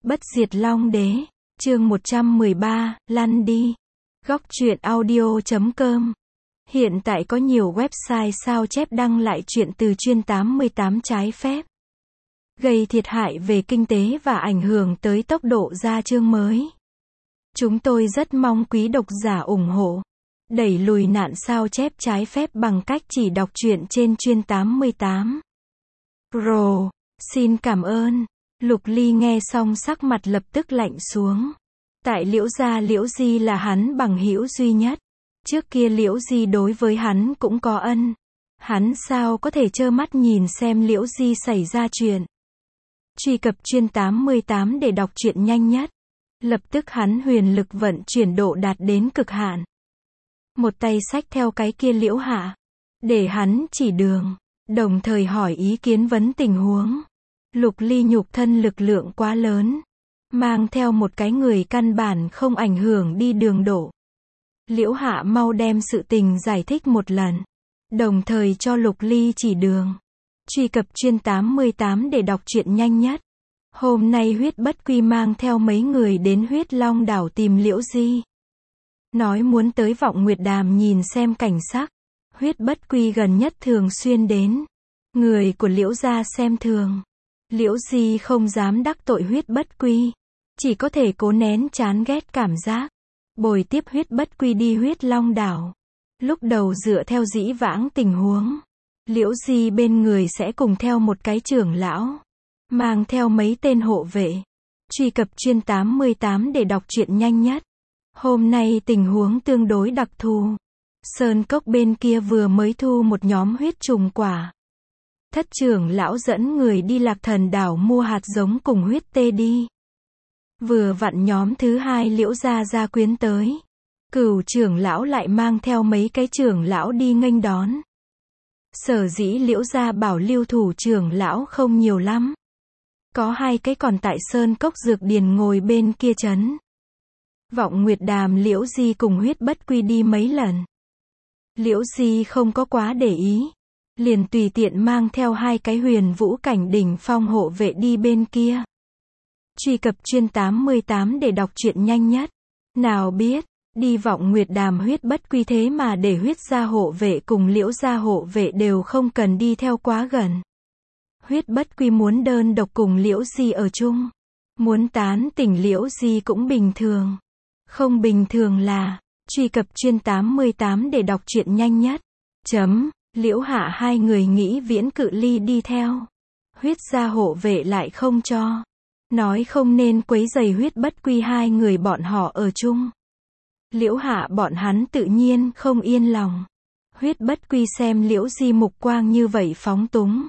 Bất diệt Long Đế, chương 113, lăn đi. Góc truyện audio.com. Hiện tại có nhiều website sao chép đăng lại truyện từ chuyên 88 trái phép, gây thiệt hại về kinh tế và ảnh hưởng tới tốc độ ra chương mới. Chúng tôi rất mong quý độc giả ủng hộ, đẩy lùi nạn sao chép trái phép bằng cách chỉ đọc truyện trên chuyên 88. Pro, xin cảm ơn. Lục Ly nghe xong sắc mặt lập tức lạnh xuống. Tại Liễu gia, Liễu Di là hắn bằng hữu duy nhất. Trước kia Liễu Di đối với hắn cũng có ân. Hắn sao có thể trơ mắt nhìn xem Liễu Di xảy ra chuyện. Truy cập chuyên 88 để đọc truyện nhanh nhất. Lập tức hắn huyền lực vận chuyển độ đạt đến cực hạn. Một tay xách theo cái kia Liễu Hạ, để hắn chỉ đường, đồng thời hỏi ý kiến vấn tình huống. Lục Ly nhục thân lực lượng quá lớn, mang theo một cái người căn bản không ảnh hưởng đi đường độ. Liễu Hạ mau đem sự tình giải thích một lần, đồng thời cho Lục Ly chỉ đường. Truy cập chuyên 88 để đọc truyện nhanh nhất. Hôm nay Huyết Bất Quy mang theo mấy người đến Huyết Long đảo tìm Liễu Di, nói muốn tới Vọng Nguyệt Đàm nhìn xem cảnh sắc. Huyết Bất Quy gần nhất thường xuyên đến, người của Liễu gia xem thường. Liễu Di không dám đắc tội Huyết Bất Quy, chỉ có thể cố nén chán ghét cảm giác, bồi tiếp Huyết Bất Quy đi Huyết Long đảo. Lúc đầu dựa theo dĩ vãng tình huống, Liễu Di bên người sẽ cùng theo một cái trưởng lão, mang theo mấy tên hộ vệ. Truy cập chuyên 88 để đọc truyện nhanh nhất. Hôm nay tình huống tương đối đặc thù. Sơn cốc bên kia vừa mới thu một nhóm huyết trùng quả. Thất trưởng lão dẫn người đi Lạc Thần đảo mua hạt giống cùng huyết tê đi. Vừa vặn nhóm thứ hai Liễu gia gia quyến tới. Cửu trưởng lão lại mang theo mấy cái trưởng lão đi nghênh đón. Sở dĩ Liễu gia bảo lưu thủ trưởng lão không nhiều lắm. Có hai cái còn tại Sơn cốc dược điền ngồi bên kia trấn. Vọng Nguyệt Đàm Liễu Di cùng Huyết Bất Quy đi mấy lần. Liễu Di không có quá để ý, liền tùy tiện mang theo hai cái huyền vũ cảnh đỉnh phong hộ vệ đi bên kia. Truy cập chuyên 88 để đọc truyện nhanh nhất. Nào biết, đi Vọng Nguyệt Đàm Huyết Bất Quy thế mà để Huyết gia hộ vệ cùng Liễu gia hộ vệ đều không cần đi theo quá gần. Huyết Bất Quy muốn đơn độc cùng Liễu Di ở chung, muốn tán tỉnh Liễu Di cũng bình thường. Không bình thường là, truy cập chuyên 88 để đọc truyện nhanh nhất. Liễu Hạ hai người nghĩ viễn cự ly đi theo. Huyết gia hộ vệ lại không cho. Nói không nên quấy rầy Huyết Bất Quy hai người bọn họ ở chung. Liễu Hạ bọn hắn tự nhiên không yên lòng. Huyết Bất Quy xem Liễu Di mục quang như vậy phóng túng.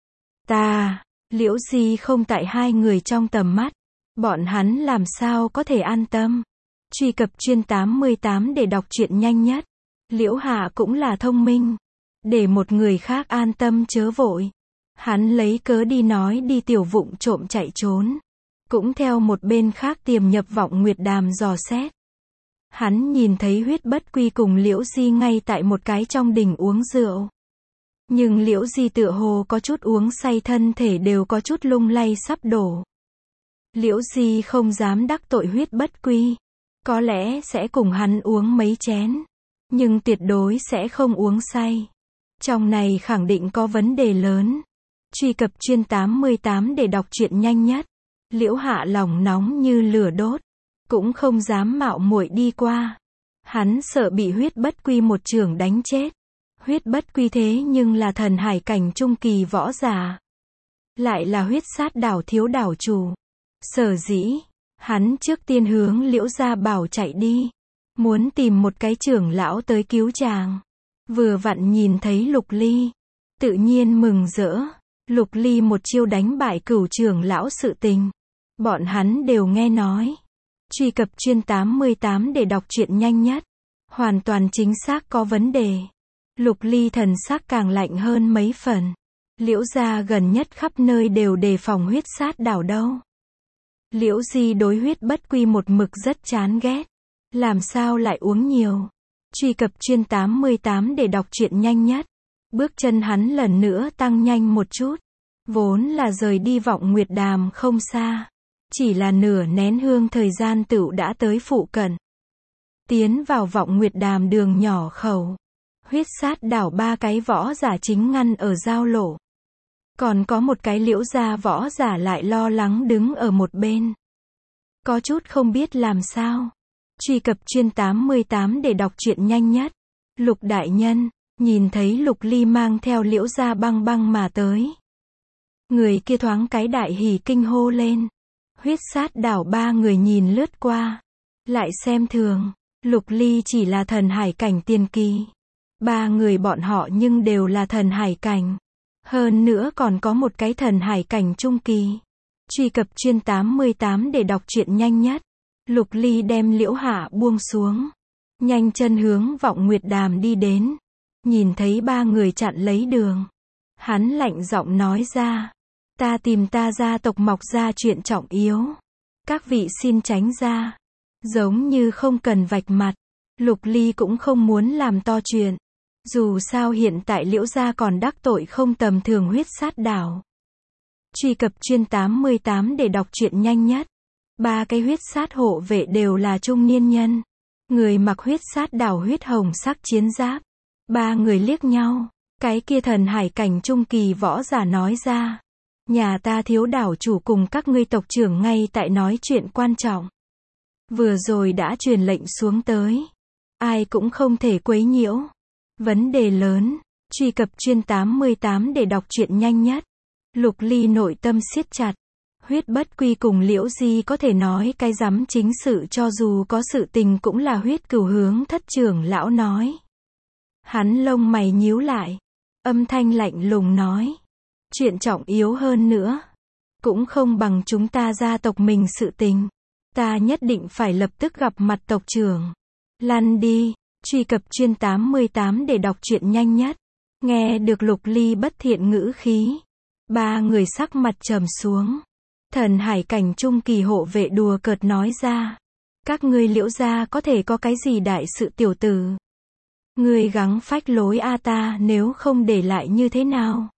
Liễu Di không tại hai người trong tầm mắt. Bọn hắn làm sao có thể an tâm. Truy cập chuyên 88 để đọc truyện nhanh nhất. Liễu Hạ cũng là thông minh. Để một người khác an tâm chớ vội. Hắn lấy cớ đi nói đi tiểu vụng trộm chạy trốn. Cũng theo một bên khác tiềm nhập Vọng Nguyệt Đàm dò xét. Hắn nhìn thấy Huyết Bất Quy cùng Liễu Di ngay tại một cái trong đình uống rượu. Nhưng Liễu Di tựa hồ có chút uống say, thân thể đều có chút lung lay sắp đổ. Liễu Di không dám đắc tội Huyết Bất Quy. Có lẽ sẽ cùng hắn uống mấy chén, nhưng tuyệt đối sẽ không uống say. Trong này khẳng định có vấn đề lớn. Truy cập chuyên 88 để đọc truyện nhanh nhất. Liễu Hạ lòng nóng như lửa đốt, cũng không dám mạo muội đi qua. Hắn sợ bị Huyết Bất Quy một chưởng đánh chết. Huyết Bất Quy thế nhưng là thần hải cảnh trung kỳ võ giả, lại là huyết sát đảo thiếu đảo chủ. Sở dĩ hắn trước tiên hướng Liễu gia bảo chạy đi, muốn tìm một cái trưởng lão tới cứu chàng. Vừa vặn nhìn thấy Lục Ly, tự nhiên mừng rỡ. Lục Ly một chiêu đánh bại cửu trưởng lão sự tình, bọn hắn đều nghe nói. Truy cập chuyên 88 để đọc truyện nhanh nhất. Hoàn toàn chính xác có vấn đề. Lục Ly thần sắc càng lạnh hơn mấy phần. Liễu gia gần nhất khắp nơi đều đề phòng huyết sát đảo đâu. Liễu Di đối Huyết Bất Quy một mực rất chán ghét. Làm sao lại uống nhiều. Truy cập chuyên 88 để đọc truyện nhanh nhất. Bước chân hắn lần nữa tăng nhanh một chút. Vốn là rời đi Vọng Nguyệt Đàm không xa. Chỉ là nửa nén hương thời gian tựu đã tới phụ cận. Tiến vào Vọng Nguyệt Đàm đường nhỏ khẩu. Huyết sát đảo 3 cái võ giả chính ngăn ở giao lộ. Còn có một cái Liễu gia võ giả lại lo lắng đứng ở một bên. Có chút không biết làm sao. Truy cập chuyên 88 để đọc truyện nhanh nhất. Lục đại nhân, nhìn thấy Lục Ly mang theo Liễu gia băng băng mà tới. Người kia thoáng cái đại hỉ kinh hô lên. Huyết sát đảo 3 người nhìn lướt qua. Lại xem thường. Lục Ly chỉ là thần hải cảnh tiền kỳ. 3 người bọn họ nhưng đều là thần hải cảnh. Hơn nữa còn có một cái thần hải cảnh trung kỳ. Truy cập chuyên 88 để đọc truyện nhanh nhất. Lục Ly đem Liễu Hạ buông xuống. Nhanh chân hướng Vọng Nguyệt Đàm đi đến. Nhìn thấy 3 người chặn lấy đường. Hắn lạnh giọng nói ra. Ta tìm ta gia tộc Mọc ra chuyện trọng yếu. Các vị xin tránh ra. Giống như không cần vạch mặt. Lục Ly cũng không muốn làm to chuyện. Dù sao hiện tại Liễu gia còn đắc tội không tầm thường huyết sát đảo. Truy cập chuyên 88 để đọc truyện nhanh nhất. 3 cái huyết sát hộ vệ đều là trung niên nhân. Người mặc huyết sát đảo huyết hồng sắc chiến giáp. 3 người liếc nhau. Cái kia thần hải cảnh trung kỳ võ giả nói ra. Nhà ta thiếu đảo chủ cùng các ngươi tộc trưởng ngay tại nói chuyện quan trọng. Vừa rồi đã truyền lệnh xuống tới. Ai cũng không thể quấy nhiễu. Vấn đề lớn. Truy cập chuyên 88 để đọc truyện nhanh nhất. Lục Ly nội tâm siết chặt. Huyết bất quy cùng Liễu Di có thể nói cái rắm chính sự, cho dù có sự tình cũng là huyết cửu hướng thất trưởng lão nói. Hắn lông mày nhíu lại. Âm thanh lạnh lùng nói. Chuyện trọng yếu hơn nữa. Cũng không bằng chúng ta gia tộc mình sự tình. Ta nhất định phải lập tức gặp mặt tộc trưởng. Lăn đi. Truy cập chuyên 88 để đọc truyện nhanh nhất. Nghe được Lục Ly bất thiện ngữ khí. 3 người sắc mặt trầm xuống. Thần hải cảnh trung kỳ hộ vệ đùa cợt nói ra. Các ngươi Liễu gia có thể có cái gì đại sự tiểu tử. Ngươi gắng phách lối a ta nếu không để lại như thế nào.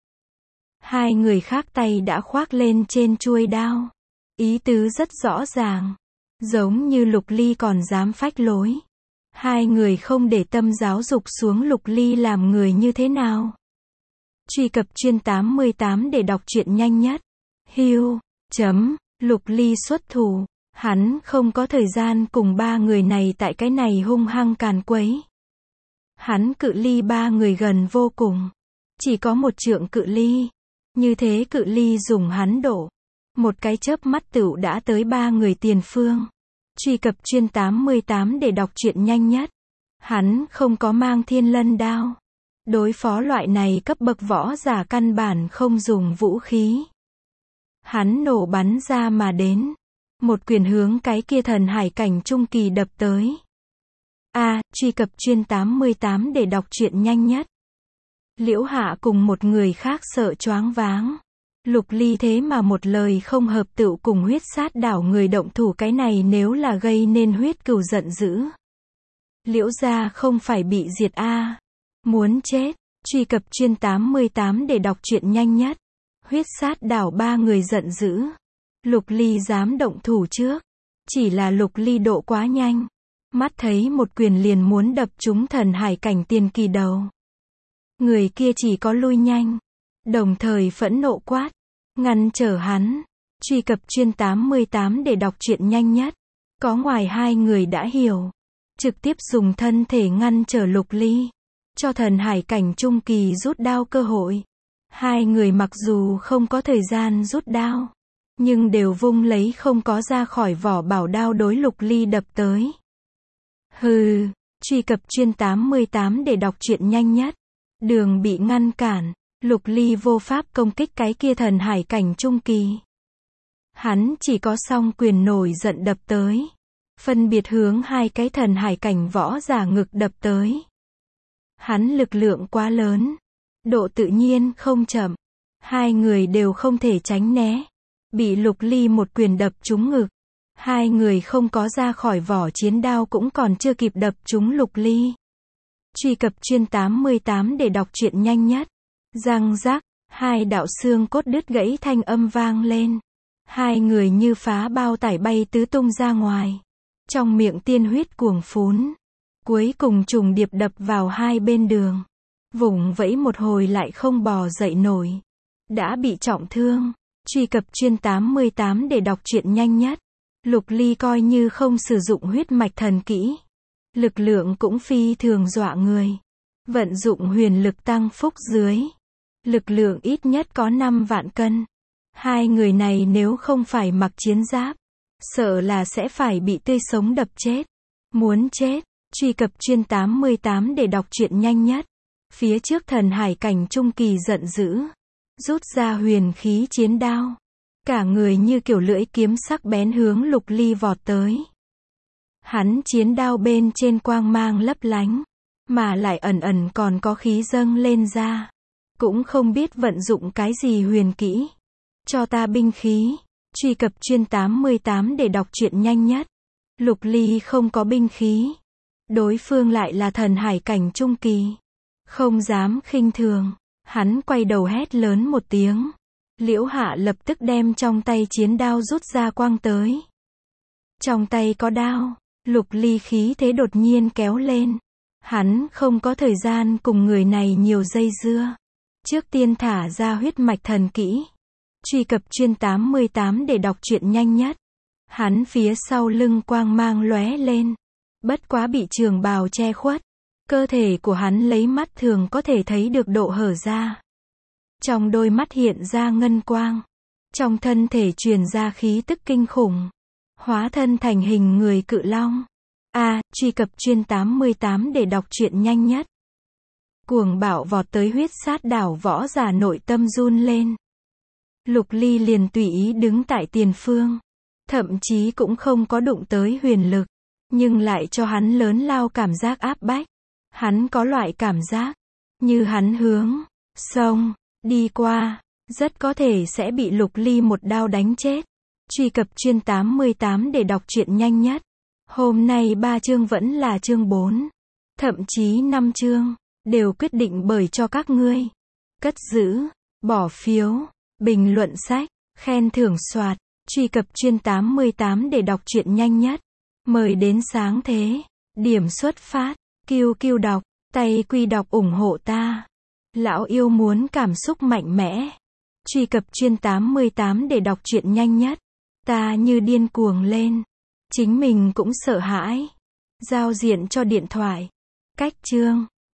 2 người khác tay đã khoác lên trên chuôi đao. Ý tứ rất rõ ràng. Giống như Lục Ly còn dám phách lối. 2 người không để tâm giáo dục xuống Lục Ly làm người như thế nào. Truy cập chuyên 88 để đọc truyện nhanh nhất. Hưu. Lục Ly xuất thủ. Hắn không có thời gian cùng 3 người này tại cái này hung hăng càn quấy. Hắn cự ly 3 người gần vô cùng. Chỉ có 1 trượng cự ly. Như thế cự ly dùng hắn đổ. Một cái chớp mắt tựu đã tới 3 người tiền phương. Truy cập chuyên 88 để đọc truyện nhanh nhất. Hắn không có mang thiên lân đao. Đối phó loại này cấp bậc võ giả căn bản không dùng vũ khí. Hắn nổ bắn ra mà đến. Một quyền hướng cái kia thần hải cảnh trung kỳ đập tới. Truy cập chuyên 88 để đọc truyện nhanh nhất. Liễu Hạ cùng một người khác sợ choáng váng. Lục Ly thế mà một lời không hợp tựu cùng huyết sát đảo người động thủ, cái này nếu là gây nên huyết cừu giận dữ. Liễu gia không phải bị diệt muốn chết. Truy cập chuyên 88 để đọc truyện nhanh nhất. Huyết sát đảo 3 người giận dữ. Lục Ly dám động thủ trước. Chỉ là Lục Ly độ quá nhanh. Mắt thấy một quyền liền muốn đập trúng thần hải cảnh tiền kỳ đầu. Người kia chỉ có lui nhanh. Đồng thời phẫn nộ quát. Ngăn trở hắn. Truy cập chuyên 88 để đọc truyện nhanh nhất. Có ngoài 2 người đã hiểu. Trực tiếp dùng thân thể ngăn trở Lục Ly. Cho thần hải cảnh trung kỳ rút đao cơ hội. 2 người mặc dù không có thời gian rút đao. Nhưng đều vung lấy không có ra khỏi vỏ bảo đao đối Lục Ly đập tới. Hừ. Truy cập chuyên 88 để đọc truyện nhanh nhất. Đường bị ngăn cản. Lục Ly vô pháp công kích cái kia thần hải cảnh trung kỳ. Hắn chỉ có song quyền nổi giận đập tới. Phân biệt hướng 2 cái thần hải cảnh võ giả ngực đập tới. Hắn lực lượng quá lớn. Độ tự nhiên không chậm. 2 người đều không thể tránh né. Bị Lục Ly một quyền đập trúng ngực. 2 người không có ra khỏi vỏ chiến đao cũng còn chưa kịp đập trúng Lục Ly. Truy cập chuyên 88 để đọc truyện nhanh nhất. Răng rắc, 2 đạo xương cốt đứt gãy thanh âm vang lên. Hai người như phá bao tải bay tứ tung ra ngoài. Trong miệng tiên huyết cuồng phún. Cuối cùng trùng điệp đập vào hai bên đường. Vùng vẫy một hồi lại không bò dậy nổi. Đã bị trọng thương. Truy cập chuyên 88 để đọc truyện nhanh nhất. Lục Ly coi như không sử dụng huyết mạch thần kỹ. Lực lượng cũng phi thường dọa người. Vận dụng huyền lực tăng phúc dưới. Lực lượng ít nhất có 5 vạn cân. Hai người này nếu không phải mặc chiến giáp, sợ là sẽ phải bị tươi sống đập chết. Muốn chết, truy cập chuyên 88 để đọc truyện nhanh nhất. Phía trước thần hải cảnh trung kỳ giận dữ. Rút ra huyền khí chiến đao. Cả người như kiểu lưỡi kiếm sắc bén hướng Lục Ly vọt tới. Hắn chiến đao bên trên quang mang lấp lánh. Mà lại ẩn ẩn còn có khí dâng lên ra. Cũng không biết vận dụng cái gì huyền kỹ. Cho ta binh khí. Truy cập chuyên 88 để đọc truyện nhanh nhất. Lục Ly không có binh khí. Đối phương lại là thần hải cảnh trung kỳ. Không dám khinh thường. Hắn quay đầu hét lớn một tiếng. Liễu Hạ lập tức đem trong tay chiến đao rút ra quăng tới. Trong tay có đao. Lục Ly khí thế đột nhiên kéo lên. Hắn không có thời gian cùng người này nhiều dây dưa. Trước tiên thả ra huyết mạch thần kỹ. Truy cập chuyên 88 để đọc truyện nhanh nhất. Hắn phía sau lưng quang mang lóe lên. Bất quá bị trường bào che khuất. Cơ thể của hắn lấy mắt thường có thể thấy được độ hở ra. Trong đôi mắt hiện ra ngân quang. Trong thân thể truyền ra khí tức kinh khủng. Hóa thân thành hình người cự long. Truy cập chuyên 88 để đọc truyện nhanh nhất. Cuồng bạo vọt tới huyết sát đảo võ giả nội tâm run lên. Lục Ly liền tùy ý đứng tại tiền phương. Thậm chí cũng không có đụng tới huyền lực. Nhưng lại cho hắn lớn lao cảm giác áp bách. Hắn có loại cảm giác. Như hắn hướng. Sông. Đi qua. Rất có thể sẽ bị Lục Ly một đao đánh chết. Truy cập chuyên 88 để đọc truyện nhanh nhất. Hôm nay 3 chương vẫn là chương 4. Thậm chí 5 chương. Đều quyết định bởi cho các ngươi. Cất giữ. Bỏ phiếu. Bình luận sách. Khen thưởng soạt. Truy cập chuyên 88 để đọc truyện nhanh nhất. Mời đến sáng thế. Điểm xuất phát. QQ đọc. Tay quy đọc ủng hộ ta. Lão yêu muốn cảm xúc mạnh mẽ. Truy cập chuyên 88 để đọc truyện nhanh nhất. Ta như điên cuồng lên. Chính mình cũng sợ hãi. Giao diện cho điện thoại. Cách chương.